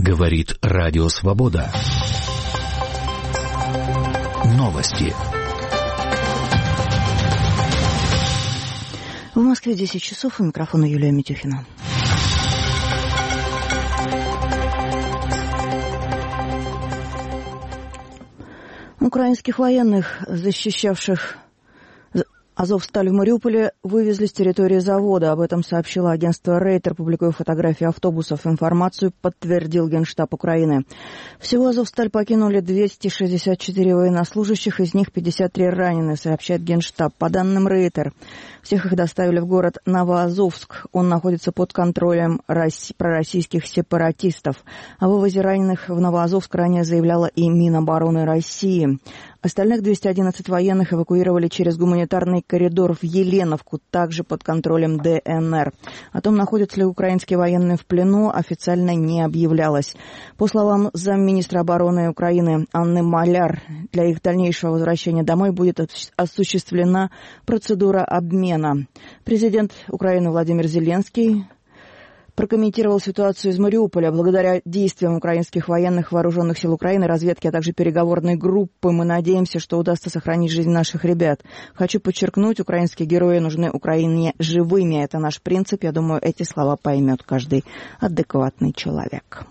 Говорит Радио Свобода. Новости. В Москве 10 часов, у микрофона Юлия Митюхина. Украинских военных, защищавших Азовсталь в Мариуполе, вывезли с территории завода. Об этом сообщило агентство Рейтер, публикуя фотографии автобусов. Информацию подтвердил Генштаб Украины. Всего Азовсталь покинули 264 военнослужащих, из них 53 ранены, сообщает Генштаб. По данным Рейтер, всех их доставили в город Новоазовск. Он находится под контролем пророссийских сепаратистов. О вывозе раненых в Новоазовск ранее заявляла и Минобороны России. Остальных 211 военных эвакуировали через гуманитарный коридор в Еленовку, также под контролем ДНР. О том, находятся ли украинские военные в плену, официально не объявлялось. По словам замминистра обороны Украины Анны Маляр, для их дальнейшего возвращения домой будет осуществлена процедура обмена. Президент Украины Владимир Зеленский прокомментировал ситуацию из Мариуполя. Благодаря действиям украинских военных, вооруженных сил Украины, разведки, а также переговорной группы, мы надеемся, что удастся сохранить жизнь наших ребят. Хочу подчеркнуть, украинские герои нужны Украине живыми. Это наш принцип. Я думаю, эти слова поймет каждый адекватный человек.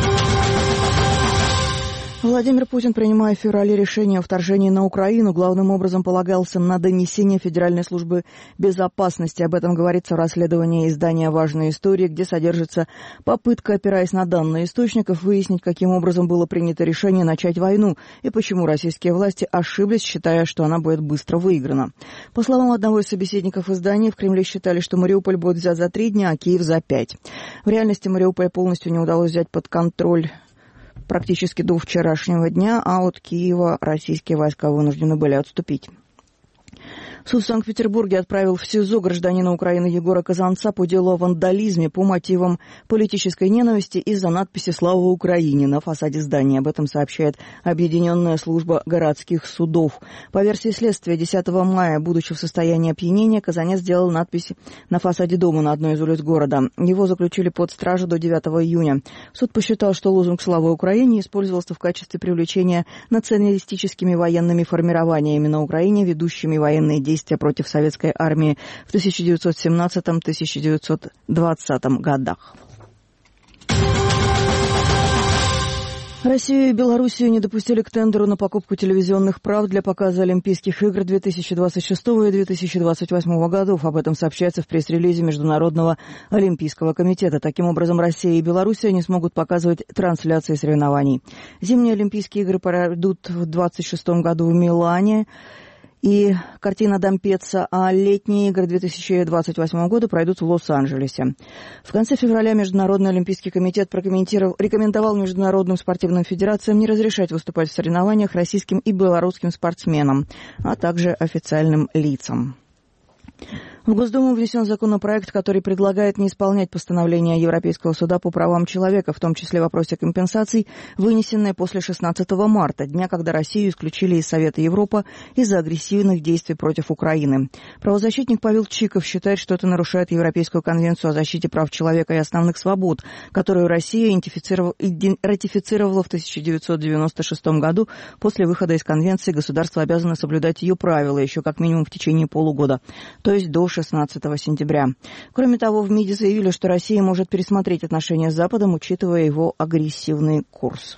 Владимир Путин, принимая в феврале решение о вторжении на Украину, главным образом полагался на донесение Федеральной службы безопасности. Об этом говорится в расследовании издания «Важные истории», где содержится попытка, опираясь на данные источников, выяснить, каким образом было принято решение начать войну и почему российские власти ошиблись, считая, что она будет быстро выиграна. По словам одного из собеседников издания, в Кремле считали, что Мариуполь будет взят за 3 дня, а Киев за 5. В реальности Мариуполь полностью не удалось взять под контроль практически до вчерашнего дня, а от Киева российские войска вынуждены были отступить. Суд в Санкт-Петербурге отправил в СИЗО гражданина Украины Егора Казанца по делу о вандализме по мотивам политической ненависти из-за надписи «Слава Украине» на фасаде здания. Об этом сообщает Объединенная служба городских судов. По версии следствия, 10 мая, будучи в состоянии опьянения, Казанец сделал надпись на фасаде дома на одной из улиц города. Его заключили под стражу до 9 июня. Суд посчитал, что лозунг «Слава Украине» использовался в качестве привлечения националистическими военными формированиями на Украине, ведущими военные действия против советской армии в 1917-1920 годах. Россию и Белоруссию не допустили к тендеру на покупку телевизионных прав для показа Олимпийских игр 2026 и 2028 годов. Об этом сообщается в пресс-релизе Международного олимпийского комитета. Таким образом, Россия и Белоруссия не смогут показывать трансляции соревнований. Зимние Олимпийские игры пройдут в 2026 году в Милане и картина Дампеца, а летние игры 2028 года пройдут в Лос-Анджелесе. В конце февраля Международный олимпийский комитет рекомендовал международным спортивным федерациям не разрешать выступать в соревнованиях российским и белорусским спортсменам, а также официальным лицам. В Госдуму внесен законопроект, который предлагает не исполнять постановление Европейского суда по правам человека, в том числе в вопросе компенсаций, вынесенное после 16 марта, дня, когда Россию исключили из Совета Европы из-за агрессивных действий против Украины. Правозащитник Павел Чиков считает, что это нарушает Европейскую конвенцию о защите прав человека и основных свобод, которую Россия ратифицировала в 1996 году. После выхода из конвенции государства обязаны соблюдать ее правила еще как минимум в течение полугода, то есть до 16 сентября. Кроме того, в МИДе заявили, что Россия может пересмотреть отношения с Западом, учитывая его агрессивный курс.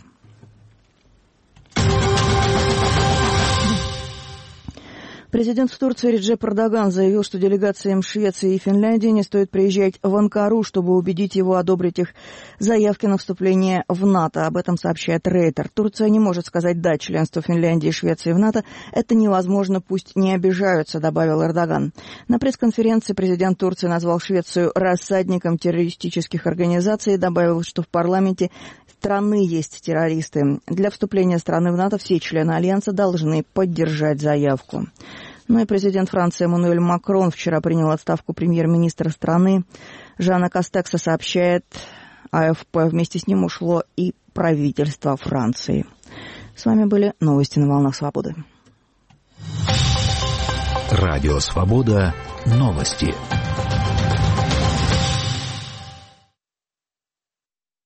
Президент в Турции Реджеп Эрдоган заявил, что делегациям Швеции и Финляндии не стоит приезжать в Анкару, чтобы убедить его одобрить их заявки на вступление в НАТО. Об этом сообщает Рейтер. Турция не может сказать «да» членству Финляндии и Швеции в НАТО. Это невозможно, пусть не обижаются, добавил Эрдоган. На пресс-конференции президент Турции назвал Швецию рассадником террористических организаций и добавил, что в парламенте страны есть террористы. Для вступления страны в НАТО все члены Альянса должны поддержать заявку. Ну и президент Франции Эммануэль Макрон вчера принял отставку премьер-министра страны Жана Кастекса, сообщает АФП. Вместе с ним ушло и правительство Франции. С вами были новости на волнах свободы. Радио Свобода. Новости.